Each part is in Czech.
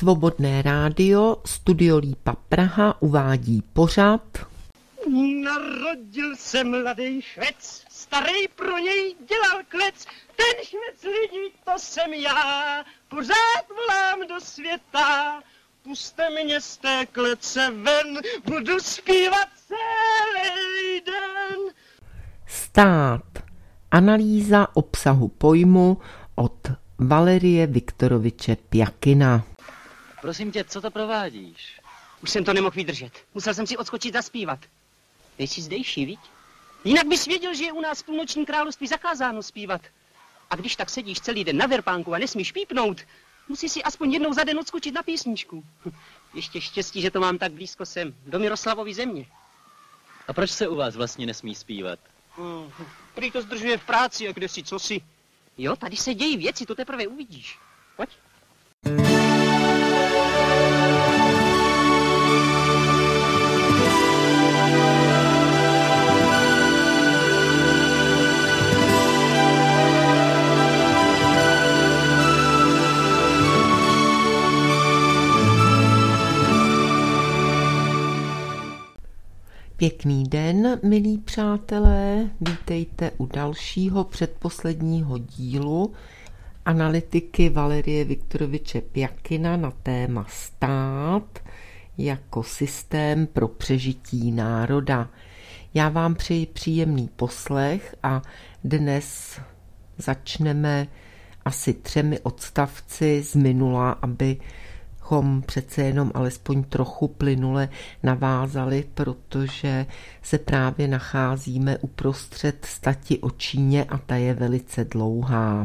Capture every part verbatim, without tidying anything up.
Svobodné rádio, Studio Lípa Praha uvádí pořad. Narodil se mladý Švec, starý pro něj dělal klec. Ten Švec lidí, to jsem já, pořád volám do světa. Puste mě z té klece ven, budu zpívat celý den. Stát. Analýza obsahu pojmu od Valerie Viktoroviče Pjakina. Prosím tě, co to provádíš? Už jsem to nemohl vydržet. Musel jsem si odskočit zaspívat. Ty jsi zdejší, viď? Jinak bys věděl, že je u nás v půlnočním království zakázáno zpívat. A když tak sedíš celý den na verpánku a nesmíš pípnout, musíš si aspoň jednou za den odskočit na písničku. Ještě štěstí, že to mám tak blízko sem, do Miroslavovy země. A proč se u vás vlastně nesmí zpívat? Hmm, prý to zdržuje v práci a kde si, co si. Jo, tady se dějí věci, to teprve uvidíš. Pojď. Pěkný den, milí přátelé, vítejte u dalšího předposledního dílu analytiky Valerie Viktoroviče Pjakina na téma stát jako systém pro přežití národa. Já vám přeji příjemný poslech a dnes začneme asi třemi odstavci z minula, aby chom přece jenom alespoň trochu plynule navázali, protože se právě nacházíme uprostřed stati o Číně a ta je velice dlouhá.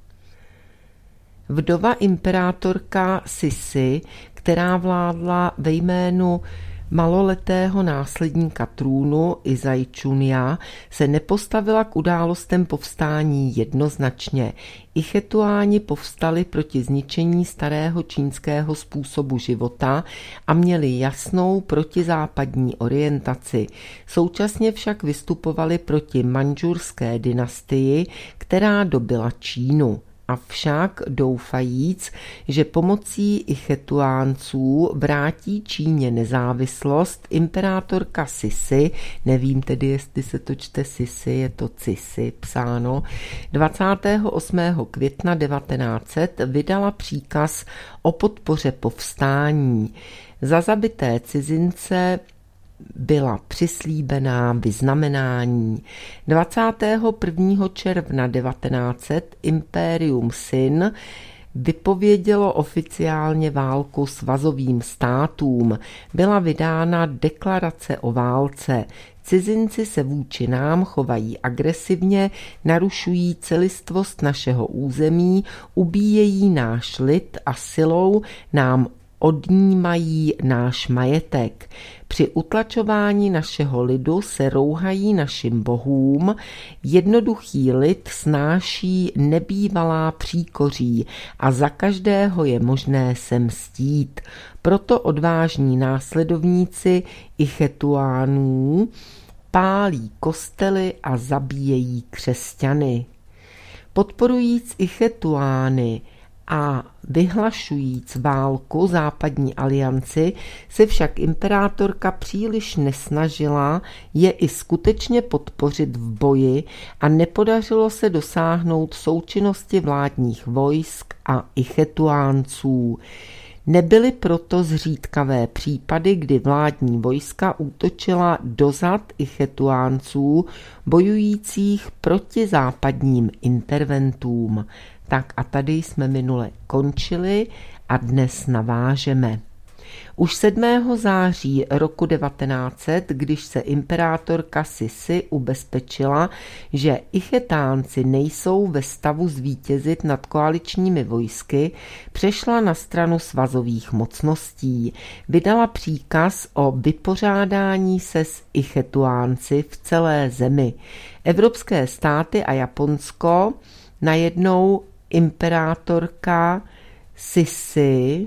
Vdova imperátorka Sisi, která vládla ve jménu maloletého následníka trůnu Izaičunia, se nepostavila k událostem povstání jednoznačně. Ichetuáni povstali proti zničení starého čínského způsobu života a měli jasnou protizápadní orientaci. Současně však vystupovali proti mandžurské dynastii, která dobyla Čínu. Avšak doufajíc, že pomocí Ichetuánců vrátí Číně nezávislost, imperátorka Sisi, nevím tedy, jestli se to čte Sisi, je to Cisi psáno, dvacátého osmého května devatenáct set vydala příkaz o podpoře povstání. Za zabité cizince byla přislíbená vyznamenání. dvacátého prvního června devatenáct set Imperium Sin vypovědělo oficiálně válku svazovým státům. Byla vydána deklarace o válce. Cizinci se vůči nám chovají agresivně, narušují celistvost našeho území, ubíjejí náš lid a silou nám odnímají náš majetek. Při utlačování našeho lidu se rouhají našim bohům, jednoduchý lid snáší nebývalá příkoří a za každého je možné se mstít. Proto odvážní následovníci Ichetuánů pálí kostely a zabíjejí křesťany. Podporujíc Ichetuány a vyhlašujíc válku západní alianci se však imperátorka příliš nesnažila je i skutečně podpořit v boji a nepodařilo se dosáhnout součinnosti vládních vojsk a Ichetuánců. Nebyly proto zřídkavé případy, kdy vládní vojska útočila dozad Ichetuánců bojujících proti západním interventům. Tak a tady jsme minule končili a dnes navážeme. Už sedmého září roku devatenáct set, když se imperátorka Sisi ubezpečila, že Ichetánci nejsou ve stavu zvítězit nad koaličními vojsky, přešla na stranu svazových mocností. Vydala příkaz o vypořádání se s Ichetuánci v celé zemi. Evropské státy a Japonsko najednou imperátorka Sisi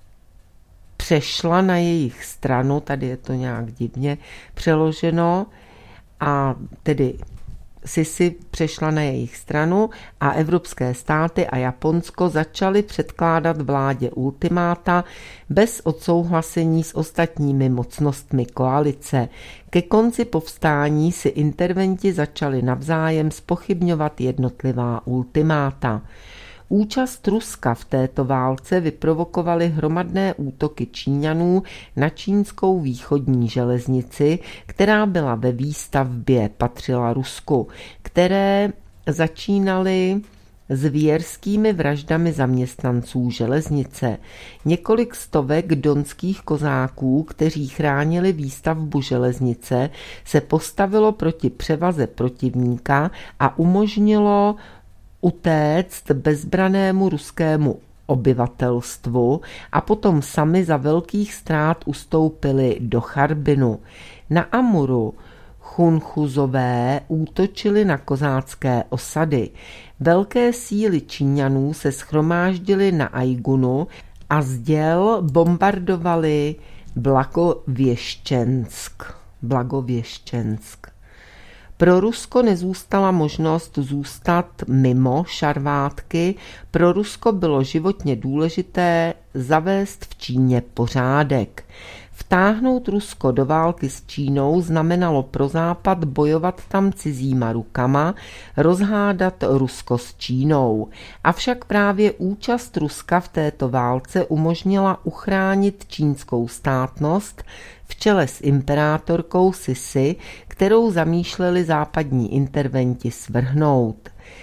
přešla na jejich stranu, tady je to nějak divně přeloženo, a tedy Sisi přešla na jejich stranu a evropské státy a Japonsko začaly předkládat vládě ultimáta bez odsouhlasení s ostatními mocnostmi koalice. Ke konci povstání si interventi začali navzájem zpochybňovat jednotlivá ultimáta. Účast Ruska v této válce vyprovokovaly hromadné útoky Číňanů na čínskou východní železnici, která byla ve výstavbě, patřila Rusku, které začínaly zvěrskými vraždami zaměstnanců železnice. Několik stovek donských kozáků, kteří chránili výstavbu železnice, se postavilo proti převaze protivníka a umožnilo utéct bezbranému ruskému obyvatelstvu a potom sami za velkých ztrát ustoupili do Charbinu. Na Amuru Chunchuzové útočili na kozácké osady. Velké síly Číňanů se shromáždily na Aigunu a z děl bombardovali Blagověščensk. Blagověščensk. Pro Rusko nezůstala možnost zůstat mimo šarvátky, pro Rusko bylo životně důležité zavést v Číně pořádek. Vtáhnout Rusko do války s Čínou znamenalo pro Západ bojovat tam cizíma rukama, rozhádat Rusko s Čínou. Avšak právě účast Ruska v této válce umožnila uchránit čínskou státnost v čele s imperátorkou Sisi, kterou zamýšleli západní interventi svrhnout.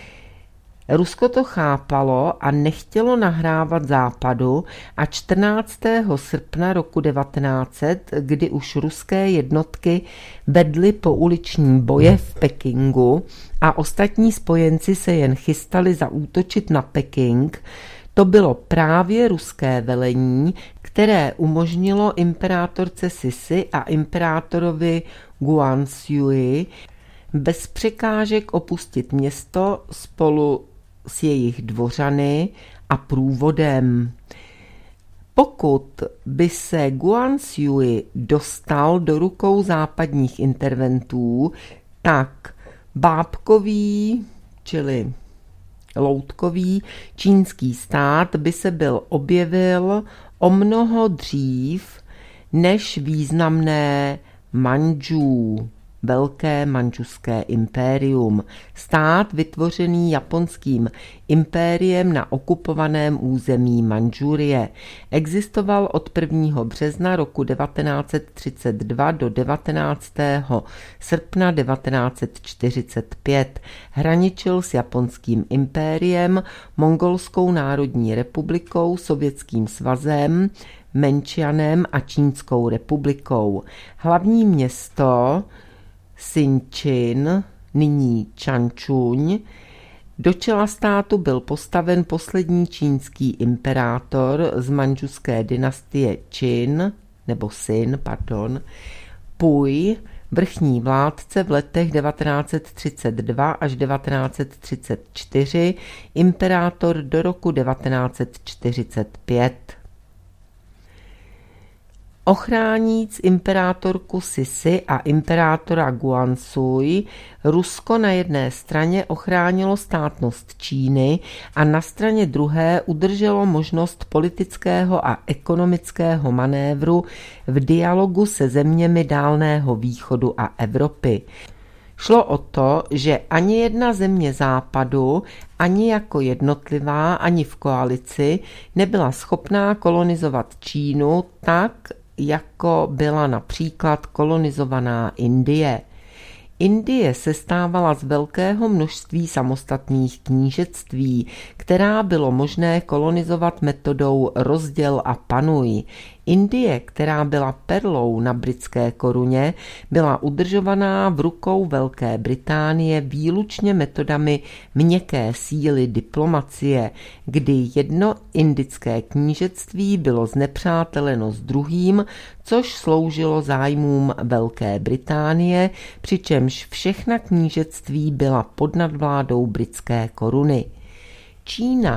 Rusko to chápalo a nechtělo nahrávat Západu a čtrnáctého srpna roku devatenáct set, kdy už ruské jednotky vedly pouliční boje v Pekingu a ostatní spojenci se jen chystali zaútočit na Peking, to bylo právě ruské velení, které umožnilo imperátorce Sisi a imperátorovi Guanxui bez překážek opustit město spolu s jejich dvořany a průvodem. Pokud by se Guanxui dostal do rukou západních interventů, tak bábkový, čili loutkový čínský stát by se byl objevil o mnoho dřív než významné Mandžů, velké mandžuské impérium, stát vytvořený japonským impériem na okupovaném území Mandžurie. Existoval od prvního března roku devatenáct set třicet dva do devatenáctého srpna devatenáct set čtyřicet pět. Hraničil s japonským impériem, Mongolskou národní republikou, Sovětským svazem, Menčianem a Čínskou republikou. Hlavní město Sinčin, nyní Čančuň, do čela státu byl postaven poslední čínský imperátor z mandžuské dynastie Čin, nebo Sin, pardon, Puj, vrchní vládce v letech devatenáct set třicet dva až devatenáct set třicet čtyři, imperátor do roku devatenáct set čtyřicet pět. Ochráníc imperátorku Sisi a imperátora Guanxui, Rusko na jedné straně ochránilo státnost Číny a na straně druhé udrželo možnost politického a ekonomického manévru v dialogu se zeměmi Dálného východu a Evropy. Šlo o to, že ani jedna země Západu, ani jako jednotlivá, ani v koalici nebyla schopná kolonizovat Čínu tak, jako byla například kolonizovaná Indie. Indie se stávala z velkého množství samostatných knížectví, která bylo možné kolonizovat metodou rozděl a panuj. Indie, která byla perlou na britské koruně, byla udržovaná v rukou Velké Británie výlučně metodami měkké síly diplomacie, kdy jedno indické knížectví bylo znepřáteleno s druhým, což sloužilo zájmům Velké Británie, přičemž všechna knížectví byla pod nadvládou britské koruny. Čína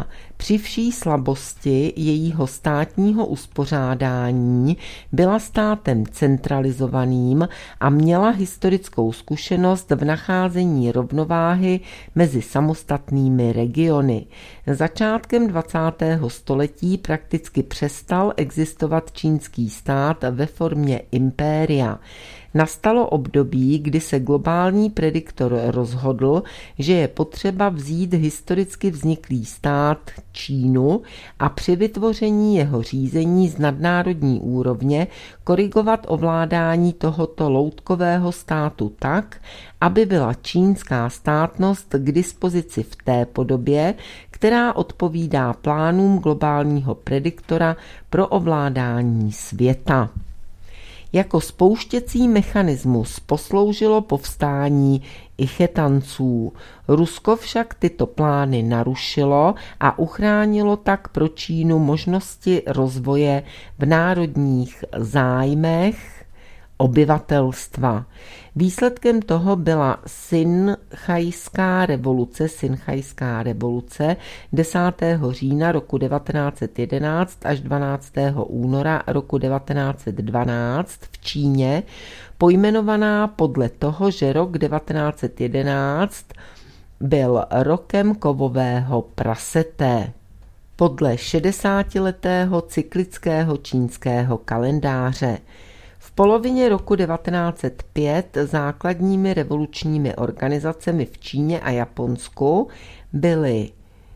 Při vší slabosti jejího státního uspořádání byla státem centralizovaným a měla historickou zkušenost v nacházení rovnováhy mezi samostatnými regiony. Začátkem dvacátého století prakticky přestal existovat čínský stát ve formě impéria. Nastalo období, kdy se globální prediktor rozhodl, že je potřeba vzít historicky vzniklý stát Čínu a při vytvoření jeho řízení z nadnárodní úrovně korigovat ovládání tohoto loutkového státu tak, aby byla čínská státnost k dispozici v té podobě, která odpovídá plánům globálního prediktora pro ovládání světa. Jako spouštěcí mechanismus posloužilo povstání Ichetanců. Rusko však tyto plány narušilo a uchránilo tak pro Čínu možnosti rozvoje v národních zájmech obyvatelstva. Výsledkem toho byla Sinchajská revoluce, Sinchajská revoluce desátého října roku devatenáct set jedenáct až dvanáctého února roku devatenáct set dvanáct v Číně, pojmenovaná podle toho, že rok devatenáct set jedenáct byl rokem kovového prasete. Podle šedesátiletého cyklického čínského kalendáře. V polovině roku devatenáct set pět základními revolučními organizacemi v Číně a Japonsku byly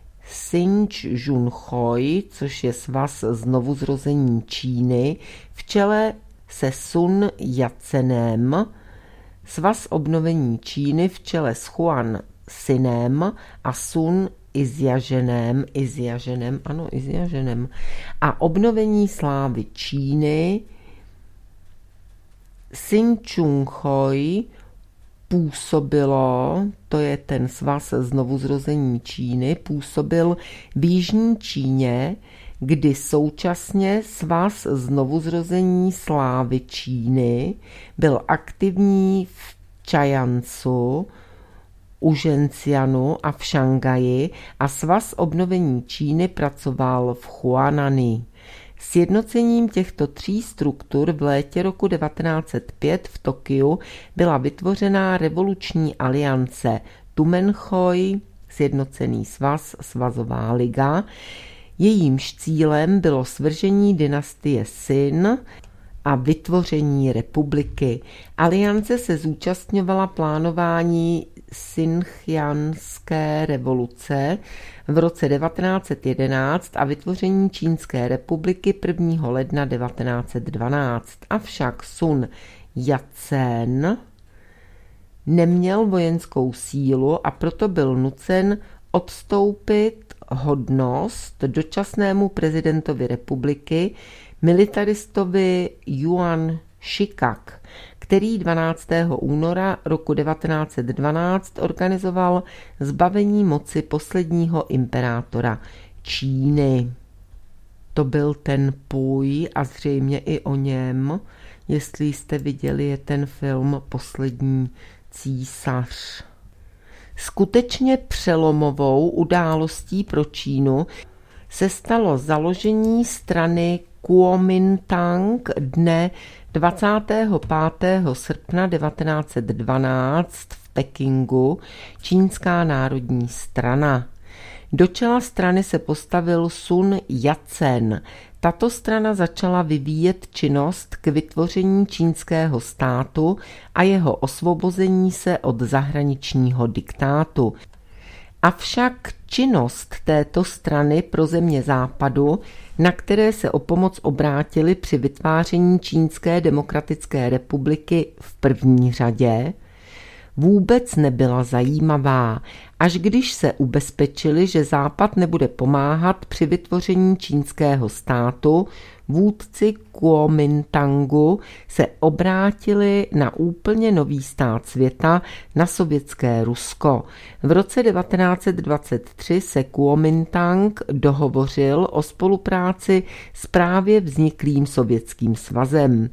Sinchjunchoj, což je svaz znovuzrození Číny, v čele se Sun Yat-senem, svaz obnovení Číny v čele s Huan Sinem a Sun Izjaženem, Izjaženem, ano, Izjaženem, a obnovení slávy Číny. Sinchjunchoj působilo, to je ten svaz znovuzrození Číny, působil v jižní Číně, kdy současně svaz znovuzrození slávy Číny byl aktivní v Čajancu, u Zhencianu a v Šanghaji a svaz obnovení Číny pracoval v Huanani. Sjednocením těchto tří struktur v létě roku devatenáct set pět v Tokiu byla vytvořená revoluční aliance Tumenchoj, Sjednocený svaz, Svazová liga. Jejímž cílem bylo svržení dynastie Sin a vytvoření republiky. Aliance se zúčastňovala plánování Sinchjanské revoluce v roce devatenáct set jedenáct a vytvoření Čínské republiky prvního ledna devatenáct set dvanáct. Avšak Sun Yat-sen neměl vojenskou sílu a proto byl nucen odstoupit hodnost dočasnému prezidentovi republiky, militaristovi Yuan Shikai, který dvanáctého února roku devatenáct set dvanáct organizoval zbavení moci posledního imperátora Číny. To byl ten Půj a zřejmě i o něm, jestli jste viděli, je ten film Poslední císař. Skutečně přelomovou událostí pro Čínu se stalo založení strany Kuomintang dne dvacátého pátého srpna devatenáct set dvanáct v Pekingu, Čínská národní strana. Do čela strany se postavil Sun Yat-sen. Tato strana začala vyvíjet činnost k vytvoření čínského státu a jeho osvobození se od zahraničního diktátu. Avšak činnost této strany pro země západu, na které se o pomoc obrátili při vytváření Čínské demokratické republiky v první řadě, vůbec nebyla zajímavá, až když se ubezpečili, že Západ nebude pomáhat při vytvoření čínského státu, vůdci Kuomintangu se obrátili na úplně nový stát světa, na sovětské Rusko. V roce devatenáct set dvacet tři se Kuomintang dohovořil o spolupráci s právě vzniklým sovětským svazem.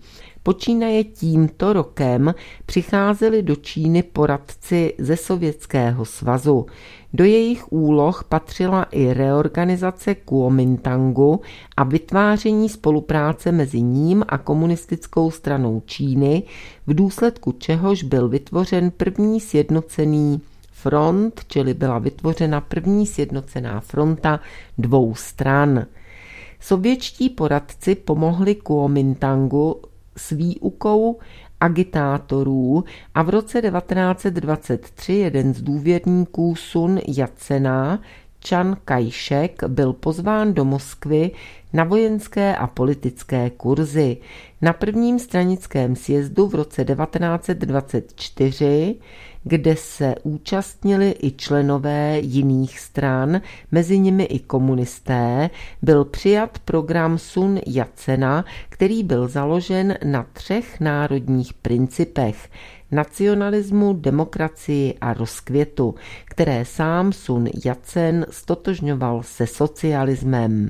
Počínaje tímto rokem přicházeli do Číny poradci ze Sovětského svazu. Do jejich úloh patřila i reorganizace Kuomintangu a vytváření spolupráce mezi ním a komunistickou stranou Číny, v důsledku čehož byl vytvořen první sjednocený front, čili byla vytvořena první sjednocená fronta dvou stran. Sovětští poradci pomohli Kuomintangu s výukou agitátorů a v roce devatenáct set dvacet tři jeden z důvěrníků Sun Jat-sena, Chiang Kai-shek, byl pozván do Moskvy na vojenské a politické kurzy. Na prvním stranickém sjezdu v roce devatenáct set dvacet čtyři, kde se účastnili i členové jiných stran, mezi nimi i komunisté, byl přijat program Sun Jat-sena, který byl založen na třech národních principech: nacionalismu, demokracii a rozkvětu, které sám Sun Jat-sen ztotožňoval se socialismem.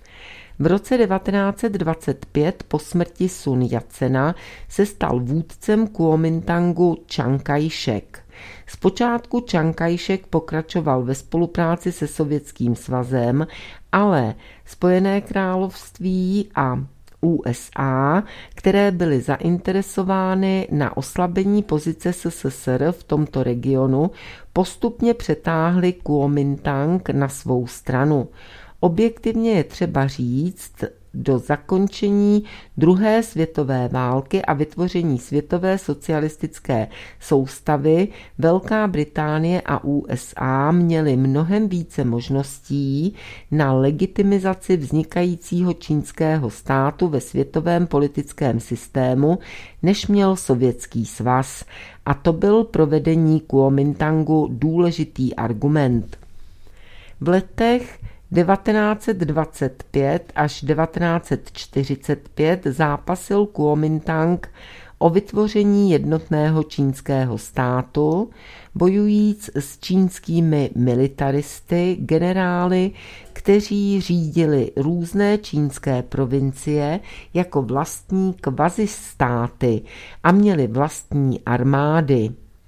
V roce devatenáct set dvacet pět po smrti Sun Jat-sena se stal vůdcem Kuomintangu Chiang Kai-shek. Zpočátku Chiang Kai-shek pokračoval ve spolupráci se Sovětským svazem, ale Spojené království a U S A, které byly zainteresovány na oslabení pozice S S S R v tomto regionu, postupně přetáhly Kuomintang na svou stranu. Objektivně je třeba říct, do zakončení druhé světové války a vytvoření světové socialistické soustavy Velká Británie a U S A měly mnohem více možností na legitimizaci vznikajícího čínského státu ve světovém politickém systému, než měl Sovětský svaz. A to byl pro vedení Kuomintangu důležitý argument. V letech devatenáct set dvacet pět až devatenáct set čtyřicet pět zápasil Kuomintang o vytvoření jednotného čínského státu, bojujíc s čínskými militaristy, generály, kteří řídili různé čínské provincie jako vlastní kvazistáty a měli vlastní armády.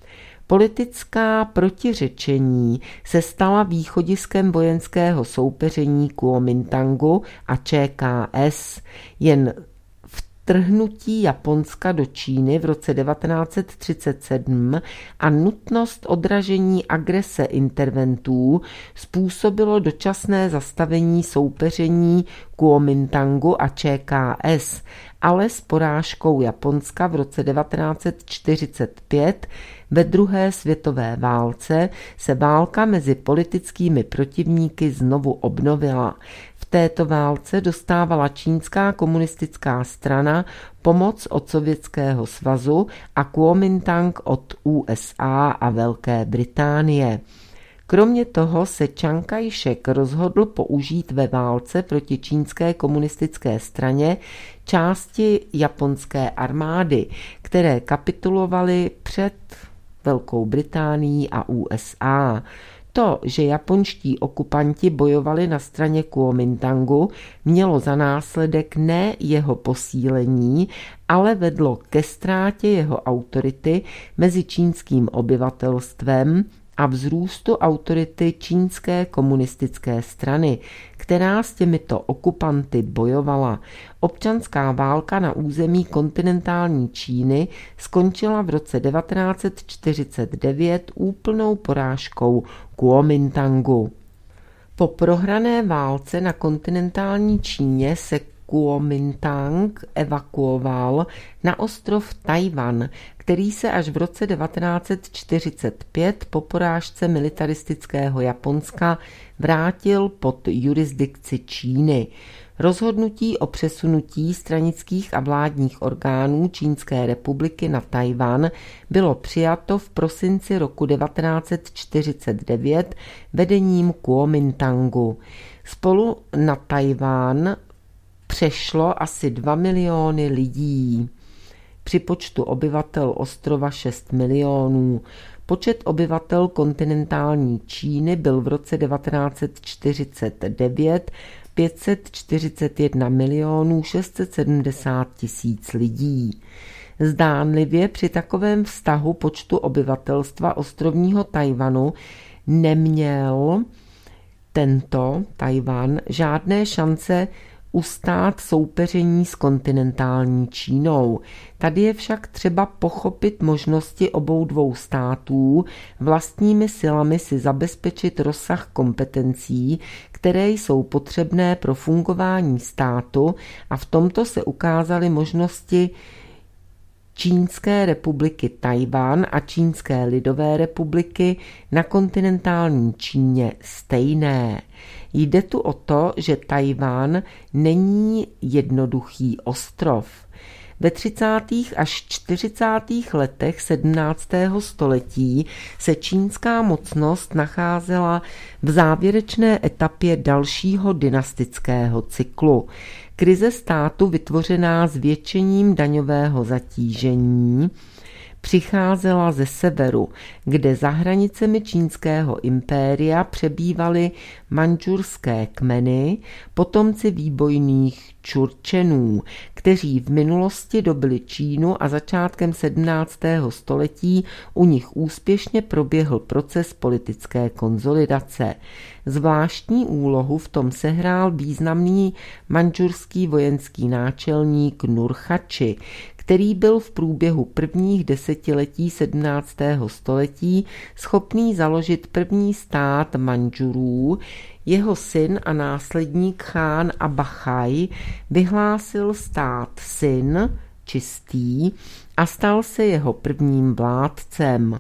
Politická protiřečení se stala východiskem vojenského soupeření Kuomintangu a Č K S. Jen vtrhnutí Japonska do Číny v roce devatenáct set třicet sedm a nutnost odražení agrese interventů způsobilo dočasné zastavení soupeření Kuomintangu a Č K S, ale s porážkou Japonska v roce devatenáct set čtyřicet pět ve druhé světové válce se válka mezi politickými protivníky znovu obnovila. V této válce dostávala čínská komunistická strana pomoc od Sovětského svazu a Kuomintang od U S A a Velké Británie. Kromě toho se Chiang Kai-shek rozhodl použít ve válce proti čínské komunistické straně části japonské armády, které kapitulovaly před Velkou Británií a U S A. To, že japonští okupanti bojovali na straně Kuomintangu, mělo za následek ne jeho posílení, ale vedlo ke ztrátě jeho autority mezi čínským obyvatelstvem a vzrůstu autority čínské komunistické strany, která s těmito okupanty bojovala. Občanská válka na území kontinentální Číny skončila v roce devatenáct set čtyřicet devět úplnou porážkou Kuomintangu. Po prohrané válce na kontinentální Číně se Kuomintang evakuoval na ostrov Tajvan, který se až v roce devatenáct set čtyřicet pět po porážce militaristického Japonska vrátil pod jurisdikci Číny. Rozhodnutí o přesunutí stranických a vládních orgánů Čínské republiky na Tajvan bylo přijato v prosinci roku devatenáct set čtyřicet devět vedením Kuomintangu. Spolu na Tajvan přešlo asi dva miliony lidí. Při počtu obyvatel ostrova šest milionů. Počet obyvatel kontinentální Číny byl v roce devatenáct set čtyřicet devět pět set čtyřicet jedna milionů šest set sedmdesát tisíc lidí. Zdánlivě při takovém vztahu počtu obyvatelstva ostrovního Tchaj-wanu neměl tento Tchaj-wan žádné šance ustát soupeření s kontinentální Čínou. Tady je však třeba pochopit možnosti obou dvou států vlastními silami si zabezpečit rozsah kompetencí, které jsou potřebné pro fungování státu, a v tomto se ukázaly možnosti Čínské republiky Tchaj-wan a Čínské lidové republiky na kontinentální Číně stejné. Jde tu o to, že Tchaj-wan není jednoduchý ostrov. Ve třicátých až čtyřicátých letech sedmnáctého století se čínská mocnost nacházela v závěrečné etapě dalšího dynastického cyklu. Krize státu vytvořená zvětšením daňového zatížení přicházela ze severu, kde za hranicemi čínského impéria přebývaly mandžurské kmeny, potomci výbojných Čurčenů, kteří v minulosti dobyli Čínu a začátkem sedmnáctého století u nich úspěšně proběhl proces politické konsolidace. Zvláštní úlohu v tom sehrál významný mandžurský vojenský náčelník Nurchači, který byl v průběhu prvních desetiletí sedmnáctého století schopný založit první stát Mandžurů. Jeho syn a následník chán Abachaj vyhlásil stát Sin, čistý, a stal se jeho prvním vládcem.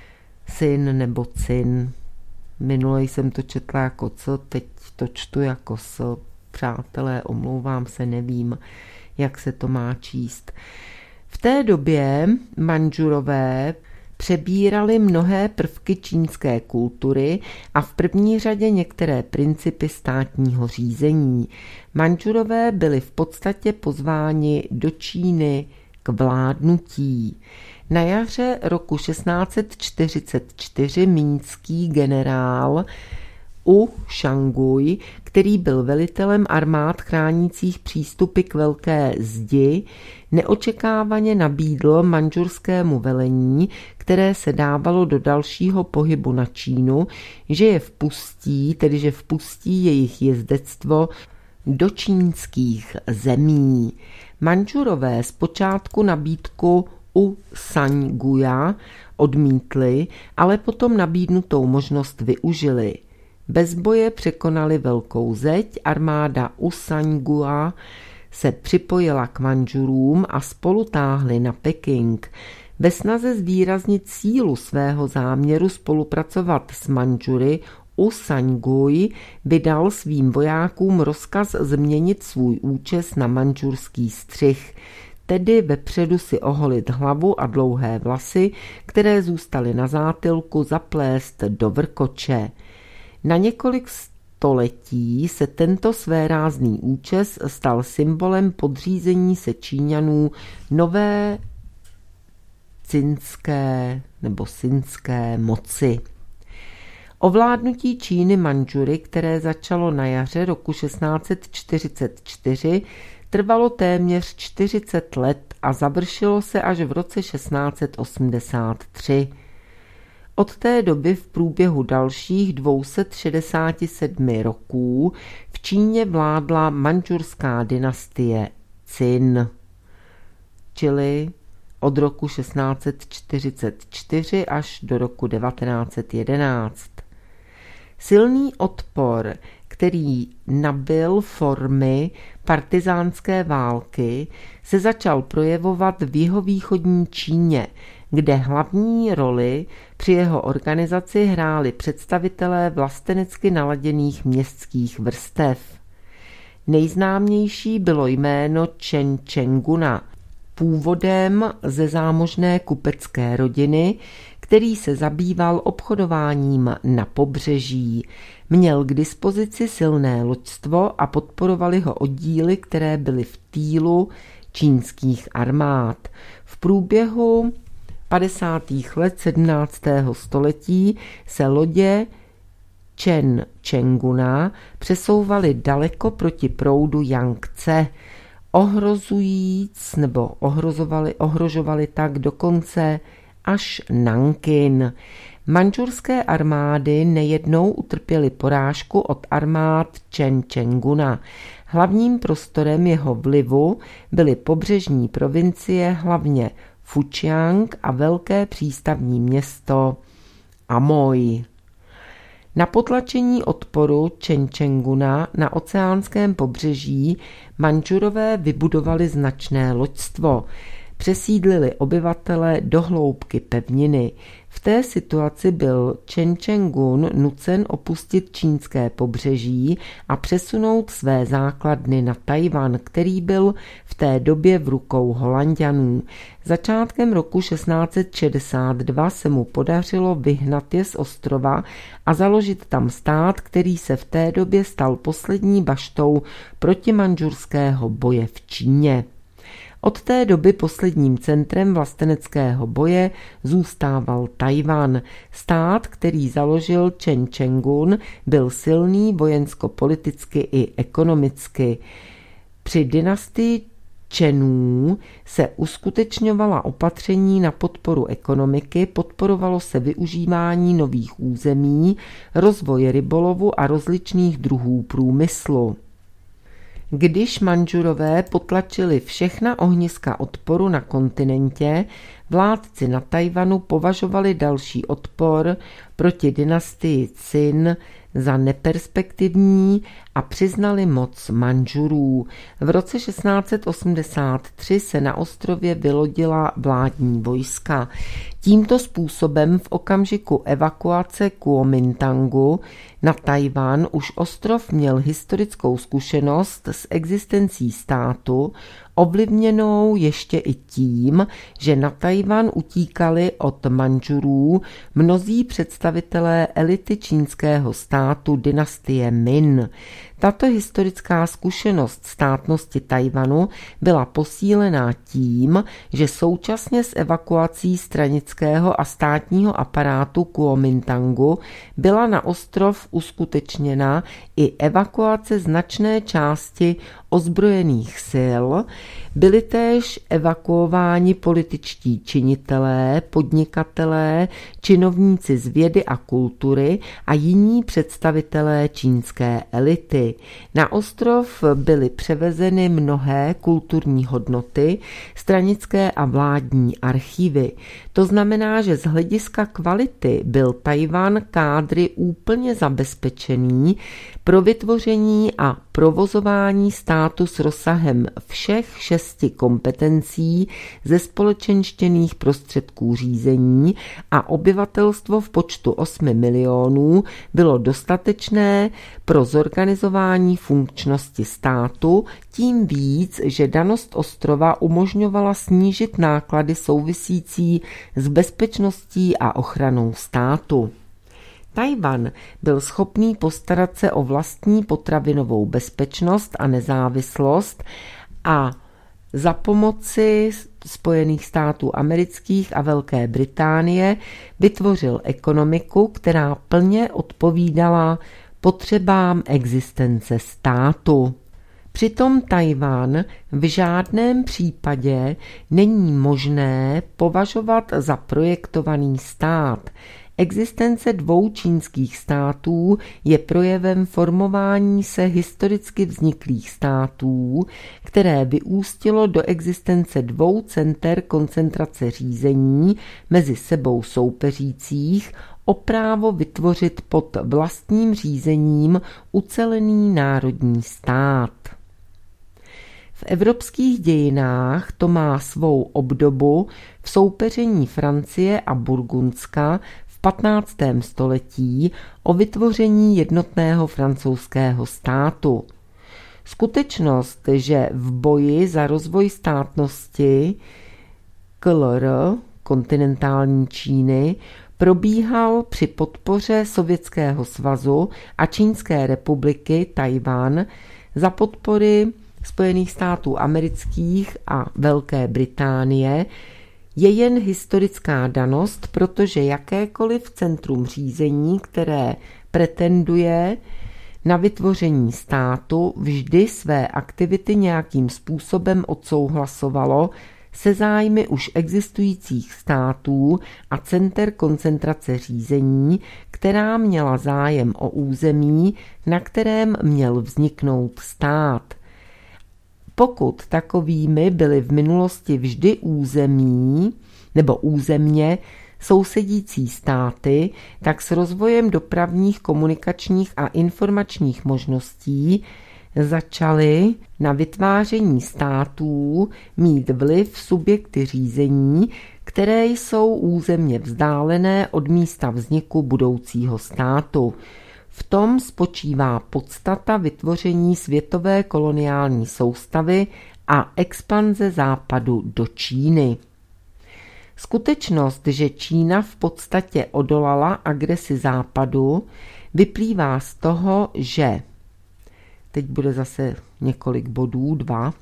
Sin nebo Cin. Minule jsem to četla jako co, teď to čtu jako s. Přátelé, omlouvám se, nevím, jak se to má číst. V té době Mandžurové přebírali mnohé prvky čínské kultury a v první řadě některé principy státního řízení. Mandžurové byli v podstatě pozváni do Číny k vládnutí. Na jaře roku šestnáct set čtyřicet čtyři mingský generál U Šanguj, který byl velitelem armád chránících přístupy k Velké zdi, neočekávaně nabídl mandžurskému velení, které se dávalo do dalšího pohybu na Čínu, že je vpustí, tedy že vpustí jejich jezdectvo do čínských zemí. Mandžurové zpočátku nabídku U Sanguja odmítli, ale potom nabídnutou možnost využili. Bez boje překonali Velkou zeď, armáda U Sangua se připojila k Mandžurům a spolu táhli na Peking. Ve snaze zvýraznit sílu svého záměru spolupracovat s Mandžury U Sanguj vydal svým vojákům rozkaz změnit svůj účes na mandžurský střih, tedy vepředu si oholit hlavu a dlouhé vlasy, které zůstaly na zátilku, zaplést do vrkoče. Na několik století se tento svérázný účes stal symbolem podřízení se Číňanů nové cinské nebo sinské moci. Ovládnutí Číny Mandžury, které začalo na jaře roku šestnáct set čtyřicet čtyři, trvalo téměř čtyřicet let a završilo se až v roce šestnáct set osmdesát tři. Od té doby v průběhu dalších dvě stě šedesát sedm roků v Číně vládla mandžurská dynastie Cin, čili od roku šestnáct set čtyřicet čtyři až do roku devatenáct set jedenáct. Silný odpor, který nabyl formy partyzánské války, se začal projevovat v jihovýchodní Číně, kde hlavní roli při jeho organizaci hráli představitelé vlastenecky naladěných městských vrstev. Nejznámější bylo jméno Čen Čenguna, původem ze zámožné kupecké rodiny, který se zabýval obchodováním na pobřeží. Měl k dispozici silné loďstvo a podporovali ho oddíly, které byly v týlu čínských armád. V průběhu padesátých let sedmnáctého století se lodě Čen Čenguna přesouvali daleko proti proudu Jangtse, ohrozujíc nebo ohrozovali, ohrožovali tak dokonce až Nankin. Mandžurské armády nejednou utrpěly porážku od armád Čen Čenguna. Hlavním prostorem jeho vlivu byly pobřežní provincie, hlavně Fujian a velké přístavní město Amoy. Na potlačení odporu Čen Čenguna na oceánském pobřeží Mandžurové vybudovali značné loďstvo. Přesídlili obyvatele do hloubky pevniny. V té situaci byl Čen Čengun nucen opustit čínské pobřeží a přesunout své základny na Tchaj-wan, který byl v té době v rukou Holanďanů. Začátkem roku šestnáct set šedesát dva se mu podařilo vyhnat je z ostrova a založit tam stát, který se v té době stal poslední baštou protimandžurského boje v Číně. Od té doby posledním centrem vlasteneckého boje zůstával Tchaj-wan. Stát, který založil Čen Čengun, byl silný vojensko-politicky i ekonomicky. Při dynastii Čenů se uskutečňovala opatření na podporu ekonomiky, podporovalo se využívání nových území, rozvoj rybolovu a rozličných druhů průmyslu. Když Mandžurové potlačili všechna ohniska odporu na kontinentě, vládci na Tchaj-wanu považovali další odpor proti dynastii Cin za neperspektivní a přiznali moc Mandžurů. V roce šestnáct set osmdesát tři se na ostrově vylodila vládní vojska. Tímto způsobem v okamžiku evakuace Kuomintangu na Tchaj-wan už ostrov měl historickou zkušenost s existencí státu, ovlivněnou ještě i tím, že na Tchaj-wan utíkali od Mandžurů mnozí představitelé elity čínského státu dynastie Min. Tato historická zkušenost státnosti Tchaj-wanu byla posílená tím, že současně s evakuací stranického a státního aparátu Kuomintangu byla na ostrov uskutečněna i evakuace značné části ozbrojených sil, byli též evakuováni političtí činitelé, podnikatelé, činovníci z vědy a kultury a jiní představitelé čínské elity. Na ostrov byly převezeny mnohé kulturní hodnoty, stranické a vládní archivy. To znamená, že z hlediska kvality byl Tchaj-wan kádry úplně zabezpečený pro vytvoření a provozování státu s rozsahem všech šesti kompetencí ze společenštěných prostředků řízení a obyvatelstvo v počtu osmi milionů bylo dostatečné pro zorganizování funkčnosti státu, tím víc, že danost ostrova umožňovala snížit náklady souvisící s bezpečností a ochranou státu. Tchaj-wan byl schopný postarat se o vlastní potravinovou bezpečnost a nezávislost a za pomoci Spojených států amerických a Velké Británie vytvořil ekonomiku, která plně odpovídala potřebám existence státu. Přitom Tchaj-wan v žádném případě není možné považovat za projektovaný stát. Existence dvou čínských států je projevem formování se historicky vzniklých států, které vyústilo do existence dvou center koncentrace řízení mezi sebou soupeřících o právo vytvořit pod vlastním řízením ucelený národní stát. V evropských dějinách to má svou obdobu v soupeření Francie a Burgundska v patnáctém století o vytvoření jednotného francouzského státu. Skutečnost, že v boji za rozvoj státnosti K L R, kontinentální Číny, probíhal při podpoře Sovětského svazu a Čínské republiky Tchaj-wan za podpory Spojených států amerických a Velké Británie, je jen historická danost, protože jakékoliv centrum řízení, které pretenduje na vytvoření státu, vždy své aktivity nějakým způsobem odsouhlasovalo se zájmy už existujících států a center koncentrace řízení, která měla zájem o území, na kterém měl vzniknout stát. Pokud takovými byly v minulosti vždy území nebo územně sousedící státy, tak s rozvojem dopravních, komunikačních a informačních možností začaly na vytváření států mít vliv subjekty řízení, které jsou územně vzdálené od místa vzniku budoucího státu. V tom spočívá podstata vytvoření světové koloniální soustavy a expanze západu do Číny. Skutečnost, že Čína v podstatě odolala agresi západu, vyplývá z toho, že teď bude zase několik bodů, dva.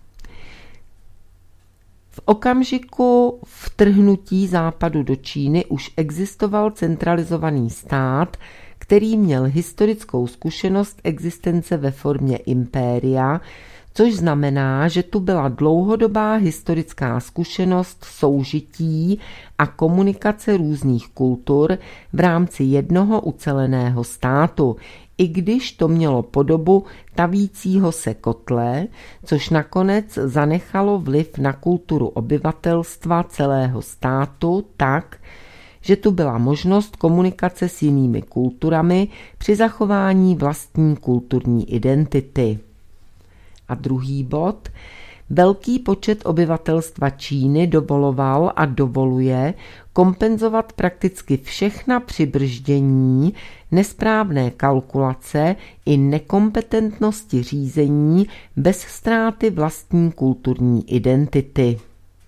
V okamžiku vtrhnutí západu do Číny už existoval centralizovaný stát, který měl historickou zkušenost existence ve formě impéria, což znamená, že tu byla dlouhodobá historická zkušenost soužití a komunikace různých kultur v rámci jednoho uceleného státu, i když to mělo podobu tavícího se kotle, což nakonec zanechalo vliv na kulturu obyvatelstva celého státu tak, že tu byla možnost komunikace s jinými kulturami při zachování vlastní kulturní identity. A druhý bod. Velký počet obyvatelstva Číny dovoloval a dovoluje kompenzovat prakticky všechna přibrždění, nesprávné kalkulace i nekompetentnosti řízení bez ztráty vlastní kulturní identity.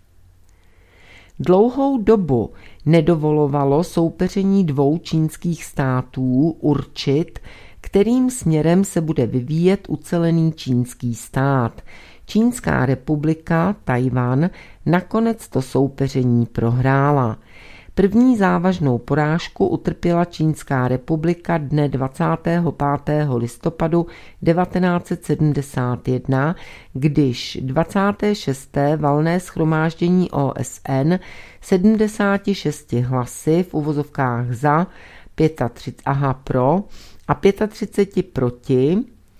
Dlouhou dobu nedovolovalo soupeření dvou čínských států určit, kterým směrem se bude vyvíjet ucelený čínský stát. Čínská republika, Tchaj-wan, nakonec to soupeření prohrála. První závažnou porážku utrpěla Čínská republika dne dvacátého pátého listopadu devatenáct set sedmdesát jedna, když dvacáté šesté valné shromáždění O S N sedmdesáti šesti hlasy v uvozovkách za, třicet pět aha pro a třicet pět proti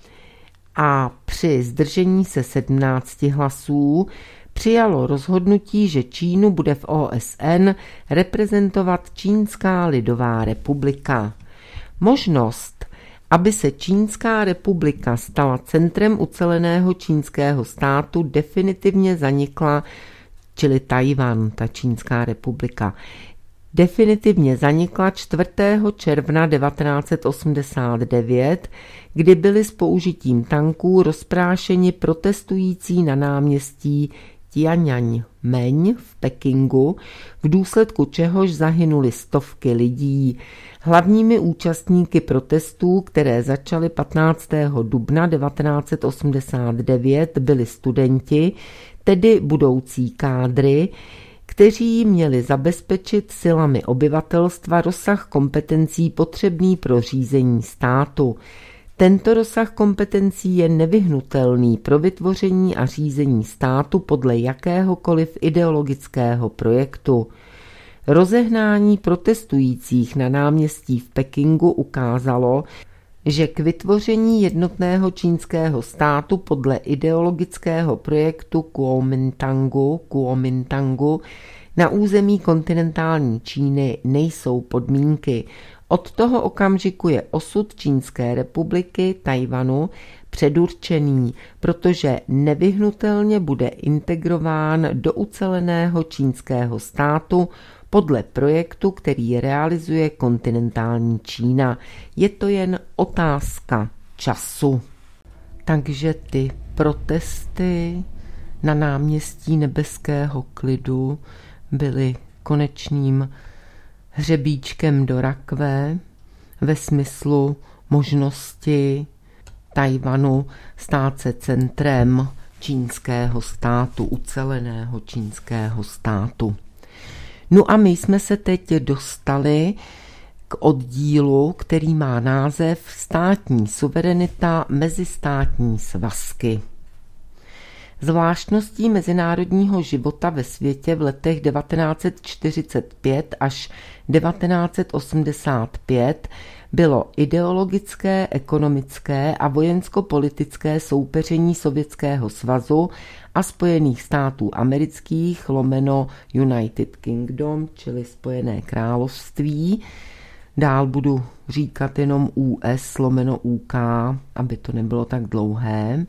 a při zdržení se sedmnácti hlasů přijalo rozhodnutí, že Čínu bude v O S N reprezentovat Čínská lidová republika. Možnost, aby se Čínská republika stala centrem uceleného čínského státu, definitivně zanikla, čili Tchaj-wan, ta Čínská republika, definitivně zanikla čtvrtého června devatenáct set osmdesát devět, kdy byli s použitím tanků rozprášeni protestující na náměstí Tiananmen v Pekingu, v důsledku čehož zahynuli stovky lidí. Hlavními účastníky protestů, které začaly patnáctého dubna devatenáct set osmdesát devět, byli studenti, tedy budoucí kádry, kteří měli zabezpečit silami obyvatelstva rozsah kompetencí potřebný pro řízení státu. Tento rozsah kompetencí je nevyhnutelný pro vytvoření a řízení státu podle jakéhokoliv ideologického projektu. Rozehnání protestujících na náměstí v Pekingu ukázalo, že k vytvoření jednotného čínského státu podle ideologického projektu Kuomintangu, Kuomintangu na území kontinentální Číny nejsou podmínky. Od toho okamžiku je osud Čínské republiky, Tchaj-wanu, předurčený, protože nevyhnutelně bude integrován do uceleného čínského státu podle projektu, který realizuje kontinentální Čína. Je to jen otázka času. Takže ty protesty na náměstí Nebeského klidu byly konečným hřebíčkem do rakve ve smyslu možnosti Tchaj-wanu stát se centrem čínského státu, uceleného čínského státu. No a my jsme se teď dostali k oddílu, který má název Státní suverenita, mezistátní svazky. Zvláštností mezinárodního života ve světě v letech devatenáct set čtyřicet pět až devatenáct set osmdesát pět bylo ideologické, ekonomické a vojensko-politické soupeření Sovětského svazu a Spojených států amerických lomeno United Kingdom, čili Spojené království. Dál budu říkat jenom U S lomeno U K, aby to nebylo tak dlouhé.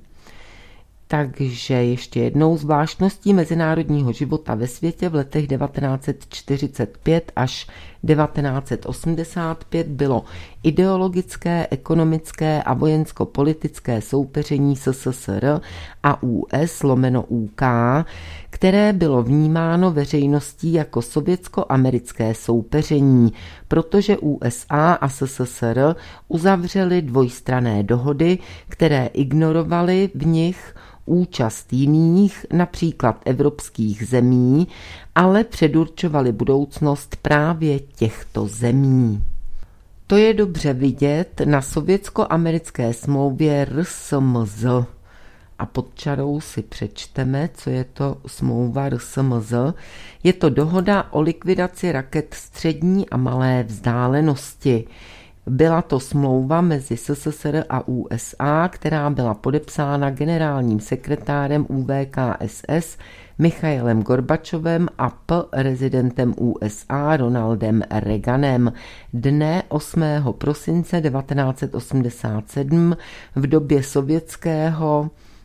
Takže ještě jednou, zvláštností mezinárodního života ve světě v letech devatenáct set čtyřicet pět až devatenáct set osmdesát pět bylo ideologické, ekonomické a vojensko-politické soupeření S S S R a U S lomeno U K, které bylo vnímáno veřejností jako sovětsko-americké soupeření, protože U S A a S S S R uzavřely dvojstranné dohody, které ignorovaly v nich účast jiných, například evropských zemí, ale předurčovaly budoucnost právě těchto zemí. To je dobře vidět na sovětsko-americké smlouvě R S M Z. A pod čarou si přečteme, co je to smlouva R S M Z. Je to dohoda o likvidaci raket střední a malé vzdálenosti. Byla to smlouva mezi S S S R a U S A, která byla podepsána generálním sekretárem U V K S S Michailem Gorbačovem a P rezidentem U S A Ronaldem Reaganem dne osmého prosince devatenáct set osmdesát sedm v době sovětského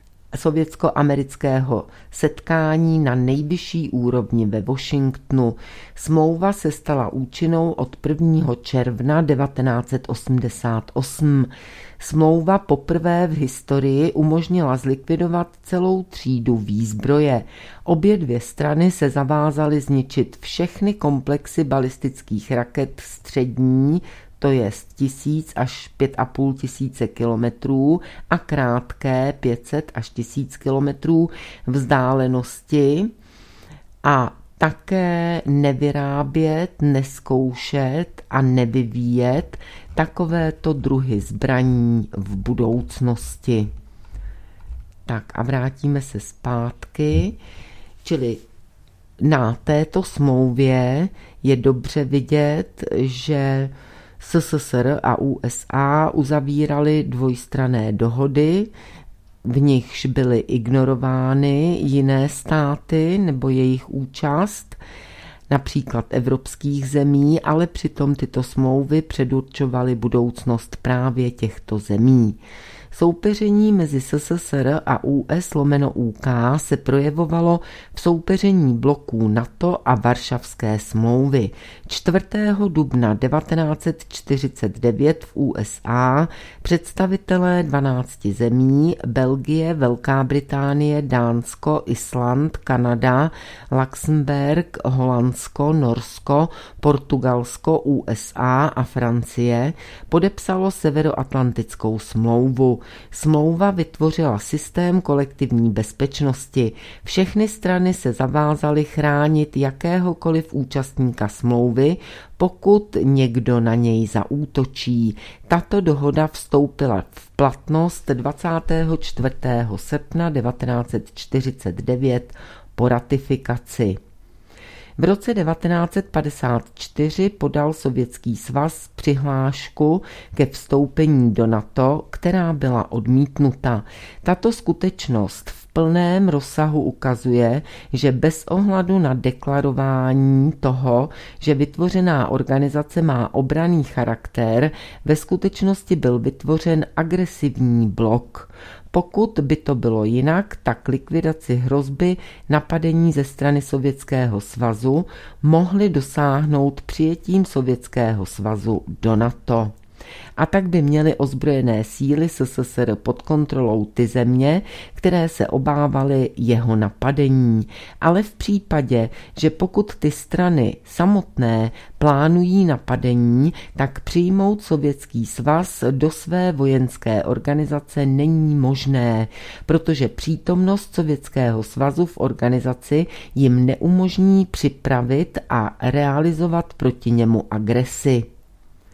sovětsko-amerického setkání na nejvyšší úrovni ve Washingtonu. Smlouva se stala účinnou od prvního června devatenáct set osmdesát osm. Smlouva poprvé v historii umožnila zlikvidovat celou třídu výzbroje. Obě dvě strany se zavázaly zničit všechny komplexy balistických raket střední, to je tisíc až pět a půl tisíce kilometrů a krátké pět set až tisíc kilometrů vzdálenosti a také nevyrábět, nezkoušet a nevyvíjet takovéto druhy zbraní v budoucnosti. Tak a vrátíme se zpátky, čili na této smlouvě je dobře vidět, že S S S R a U S A uzavíraly dvojstranné dohody, v nichž byly ignorovány jiné státy nebo jejich účast, například evropských zemí, ale přitom tyto smlouvy předurčovaly budoucnost právě těchto zemí. Soupeření mezi S S S R a U S lomeno U K se projevovalo v soupeření bloků NATO a Varšavské smlouvy. čtvrtého dubna devatenáct set čtyřicet devět v U S A představitelé dvanácti zemí Belgie, Velká Británie, Dánsko, Island, Kanada, Luxemburg, Holandsko, Norsko, Portugalsko, U S A a Francie podepsalo Severoatlantickou smlouvu. Smlouva vytvořila systém kolektivní bezpečnosti. Všechny strany se zavázaly chránit jakéhokoliv účastníka smlouvy, pokud někdo na něj zaútočí. Tato dohoda vstoupila v platnost dvacátého čtvrtého srpna devatenáct set čtyřicet devět po ratifikaci. V roce devatenáct set padesát čtyři podal Sovětský svaz přihlášku ke vstoupení do NATO, která byla odmítnuta. Tato skutečnost v plném rozsahu ukazuje, že bez ohledu na deklarování toho, že vytvořená organizace má obranný charakter, ve skutečnosti byl vytvořen agresivní blok. Pokud by to bylo jinak, tak likvidaci hrozby napadení ze strany Sovětského svazu mohli dosáhnout přijetím Sovětského svazu do NATO. A tak by měly ozbrojené síly S S S R pod kontrolou ty země, které se obávaly jeho napadení. Ale v případě, že pokud ty strany samotné plánují napadení, tak přijmout Sovětský svaz do své vojenské organizace není možné, protože přítomnost Sovětského svazu v organizaci jim neumožní připravit a realizovat proti němu agresi.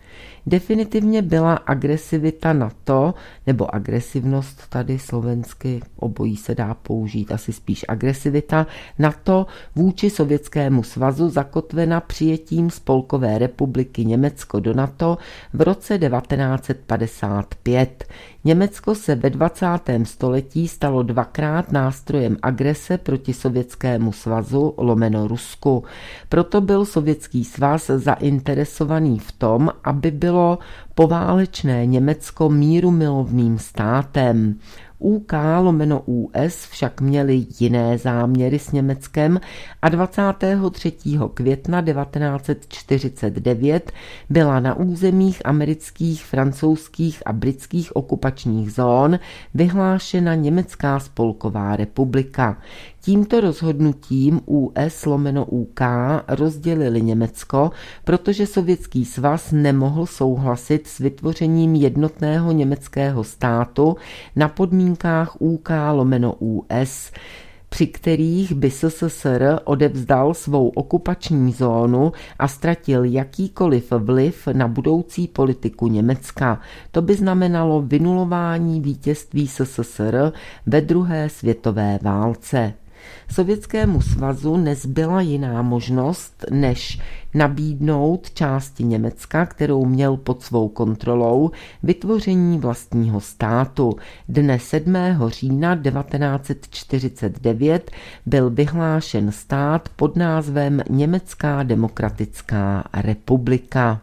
definitivně byla agresivita NATO, nebo agresivnost, tady slovensky obojí se dá použít, asi spíš agresivita NATO vůči Sovětskému svazu zakotvena přijetím Spolkové republiky Německo do NATO v roce devatenáct set padesát pět. Německo se ve dvacátém století stalo dvakrát nástrojem agrese proti Sovětskému svazu lomeno Rusku. Proto byl Sovětský svaz zainteresovaný v tom, aby bylo poválečné Německo mírumilovným státem. U K lomeno U S však měli jiné záměry s Německem a dvacátého třetího května devatenáct set čtyřicet devět byla na územích amerických, francouzských a britských okupačních zón vyhlášena Německá spolková republika. Tímto rozhodnutím U S lomeno U K rozdělili Německo, protože Sovětský svaz nemohl souhlasit s vytvořením jednotného německého státu na podmínkách U K lomeno U S, při kterých by S S S R odevzdal svou okupační zónu a ztratil jakýkoliv vliv na budoucí politiku Německa. To by znamenalo vynulování vítězství S S S R ve druhé světové válce. Sovětskému svazu nezbyla jiná možnost, než nabídnout části Německa, kterou měl pod svou kontrolou, vytvoření vlastního státu. Dne sedmého října devatenáct set čtyřicet devět byl vyhlášen stát pod názvem Německá demokratická republika.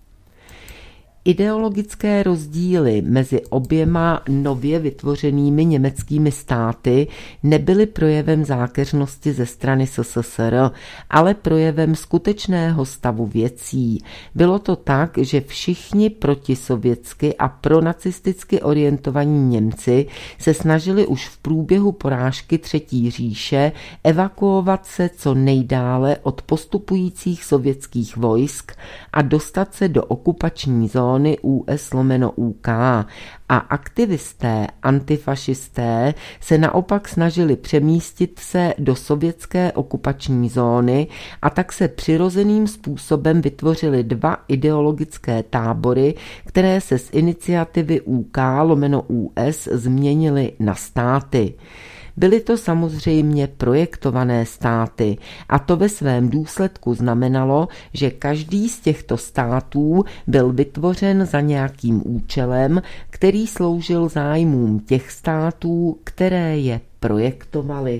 Ideologické rozdíly mezi oběma nově vytvořenými německými státy nebyly projevem zákeřnosti ze strany S S S R, ale projevem skutečného stavu věcí. Bylo to tak, že všichni protisovětsky a pronacisticky orientovaní Němci se snažili už v průběhu porážky Třetí říše evakuovat se co nejdále od postupujících sovětských vojsk a dostat se do okupační zóny U S lomeno U K a aktivisté, antifašisté se naopak snažili přemístit se do sovětské okupační zóny a tak se přirozeným způsobem vytvořily dva ideologické tábory, které se z iniciativy U K lomeno U S změnily na státy. Byly to samozřejmě projektované státy a to ve svém důsledku znamenalo, že každý z těchto států byl vytvořen za nějakým účelem, který sloužil zájmům těch států, které je projektovaly.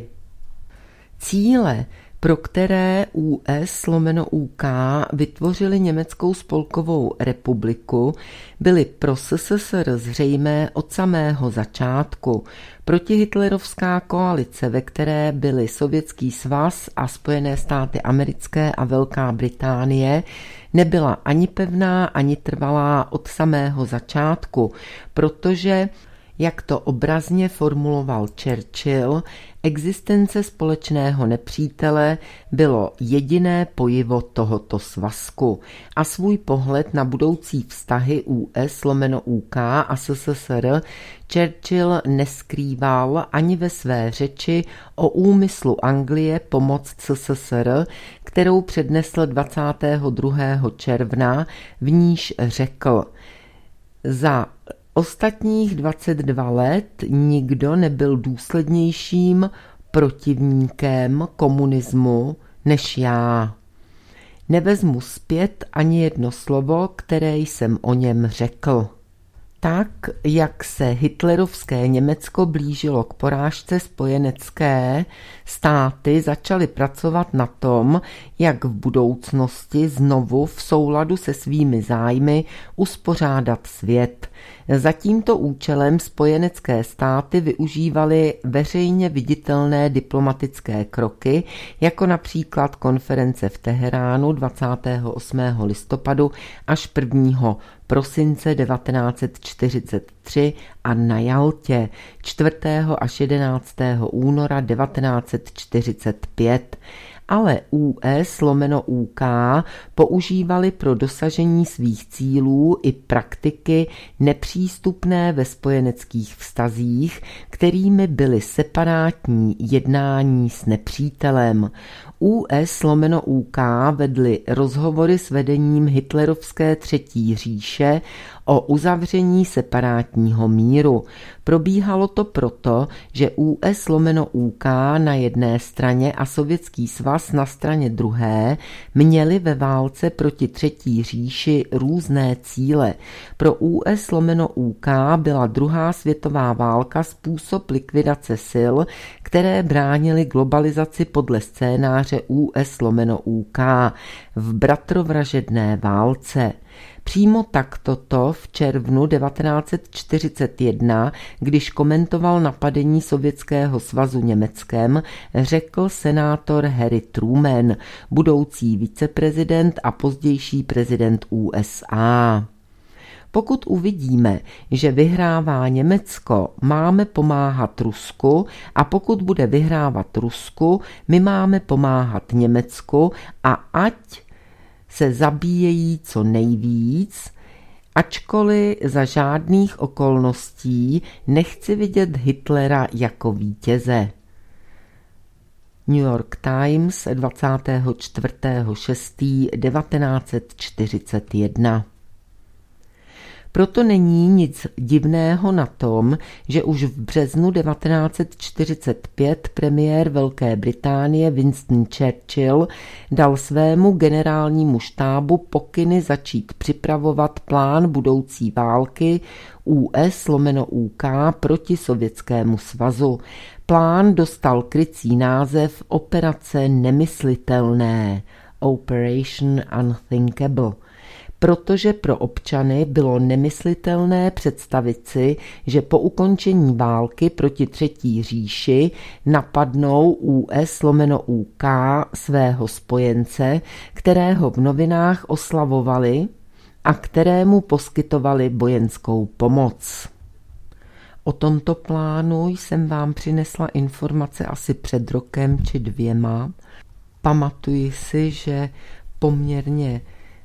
Cíle, pro které U S lomeno U K vytvořili Německou spolkovou republiku, byly pro S S S R zřejmé od samého začátku. Protihitlerovská koalice, ve které byly Sovětský svaz a Spojené státy americké a Velká Británie, nebyla ani pevná, ani trvalá od samého začátku, protože, jak to obrazně formuloval Churchill, existence společného nepřítele bylo jediné pojivo tohoto svazku a svůj pohled na budoucí vztahy U S lomeno U K a S S S R Churchill neskrýval ani ve své řeči o úmyslu Anglie pomoct S S S R, kterou přednesl dvacátého druhého června, v níž řekl: za ostatních dvacet dva let nikdo nebyl důslednějším protivníkem komunismu než já. Nevezmu zpět ani jedno slovo, které jsem o něm řekl. Tak, jak se hitlerovské Německo blížilo k porážce, spojenecké státy začaly pracovat na tom, jak v budoucnosti znovu v souladu se svými zájmy uspořádat svět. Za tímto účelem spojenecké státy využívaly veřejně viditelné diplomatické kroky, jako například konference v Teheránu dvacátého osmého listopadu až prvního prosince devatenáct set čtyřicet tři a na Jaltě čtvrtého až jedenáctého února devatenáct set čtyřicet pět. ale U S lomeno U K používali pro dosažení svých cílů i praktiky nepřístupné ve spojeneckých vztazích, kterými byly separátní jednání s nepřítelem. U S lomeno U K vedli rozhovory s vedením hitlerovské třetí říše o uzavření separátního míru. Probíhalo to proto, že U S lomeno U K na jedné straně a Sovětský svaz na straně druhé měli ve válce proti třetí říši různé cíle. Pro U S lomeno U K byla druhá světová válka způsob likvidace sil, které bránily globalizaci podle scénáře U S lomeno U K v bratrovražedné válce. Přímo takto to v červnu devatenáct set čtyřicet jedna, když komentoval napadení Sovětského svazu Německem, řekl senátor Harry Truman, budoucí viceprezident a pozdější prezident U S A. Pokud uvidíme, že vyhrává Německo, máme pomáhat Rusku, a pokud bude vyhrávat Rusku, my máme pomáhat Německu, a ať se zabíjejí co nejvíc, ačkoliv za žádných okolností nechci vidět Hitlera jako vítěze. New York Times dvacátého čtvrtého šestého devatenáct set čtyřicet jedna. Proto není nic divného na tom, že už v březnu devatenáct set čtyřicet pět premiér Velké Británie Winston Churchill dal svému generálnímu štábu pokyny začít připravovat plán budoucí války U S lomeno U K proti Sovětskému svazu. Plán dostal krycí název Operace nemyslitelné, Operation Unthinkable, protože pro občany bylo nemyslitelné představit si, že po ukončení války proti třetí říši napadnou U S lomeno U K svého spojence, kterého v novinách oslavovali a kterému poskytovali vojenskou pomoc. O tomto plánu jsem vám přinesla informace asi před rokem či dvěma. Pamatuji si, že poměrně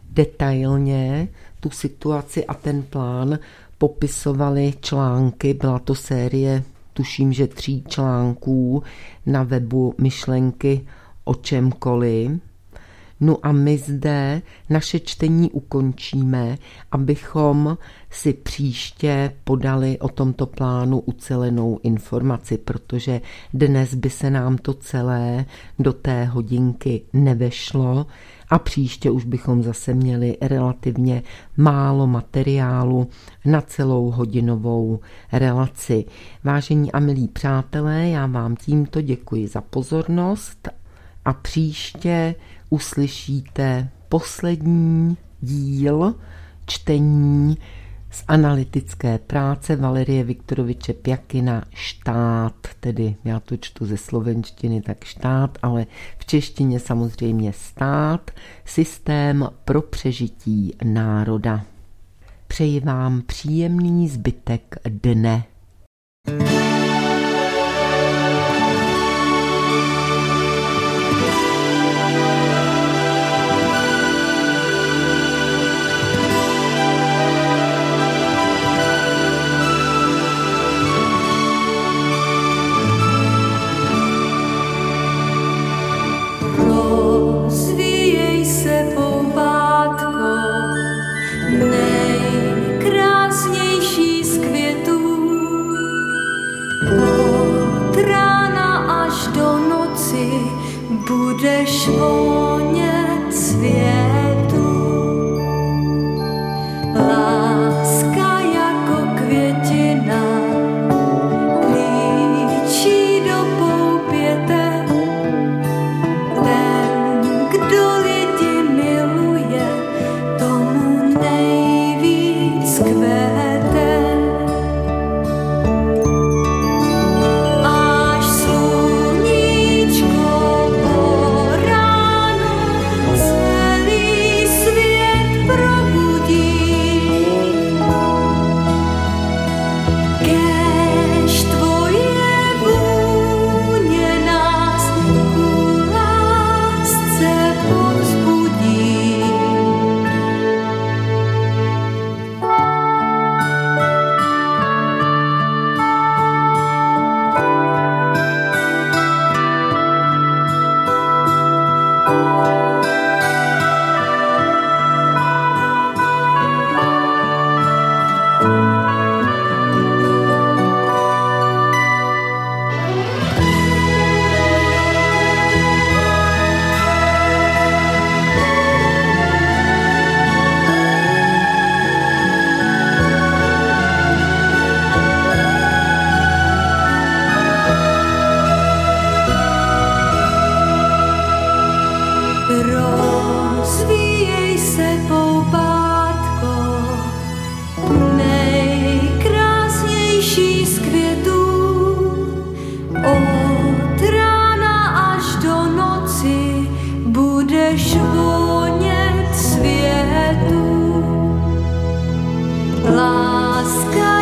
detailně tu situaci a ten plán popisovaly články. Byla to série, tuším, že tří článků na webu Myšlenky o čemkoliv. No a my zde naše čtení ukončíme, abychom si příště podali o tomto plánu ucelenou informaci, protože dnes by se nám to celé do té hodinky nevešlo a příště už bychom zase měli relativně málo materiálu na celou hodinovou relaci. Vážení a milí přátelé, já vám tímto děkuji za pozornost a příště uslyšíte poslední díl čtení z analytické práce Valerie Viktoroviče Pjakina Štát, tedy já to čtu ze slovenštiny, tak štát, ale v češtině samozřejmě stát, systém pro přežití národa. Přeji vám příjemný zbytek dne. Budeš vonět světu, láska jako květina klíčí do poupěte. Ten, kdo lidi miluje, tomu nejvíc kvete. Až sluníčko po ránu celý láska